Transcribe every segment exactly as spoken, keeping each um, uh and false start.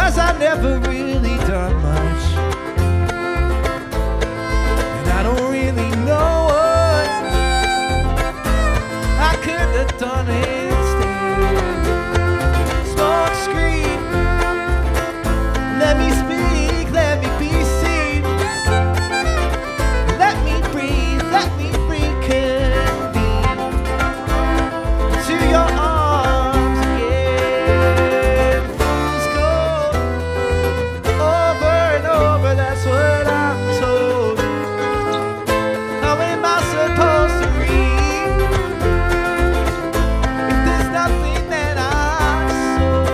'cause I never really done much, and I don't really know what I could have done instead. Smoke screen, let me speak, let me be seen, let me breathe, let me reconvene to your arms again. Fools go over and over, that's what I'm told. How am I supposed to read if there's nothing that I've sold?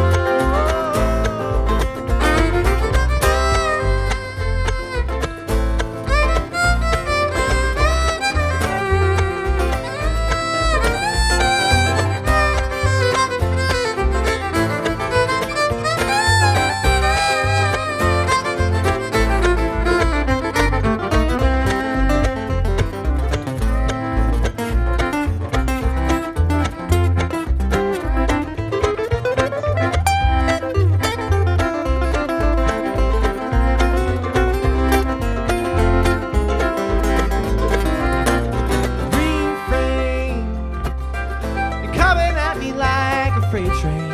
Refrain, you're coming at me like a freight train.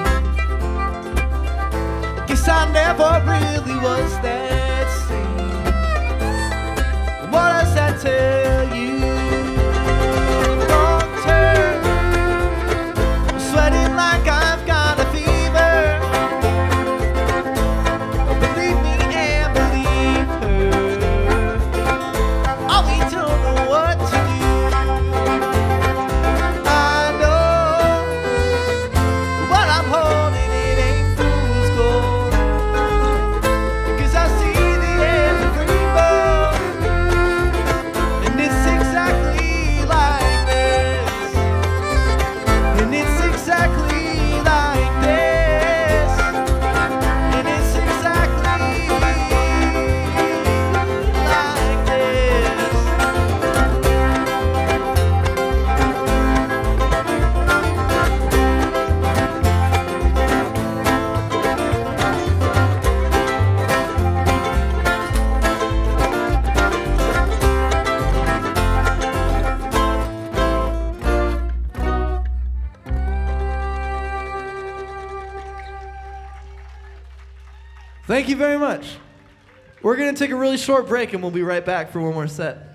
Guess I never really was that sane. What does that tell you? Long term, I'm sweating like I've got a fever. Believe me and believe her. Oh, we don't know what to do. I know what I'm holding, it ain't fool's gold. 'Cause I see the end of rainbow, and it's exactly like this. And it's exactly like this. And it's exactly like this. Thank you very much. We're going to take a really short break and we'll be right back for one more set.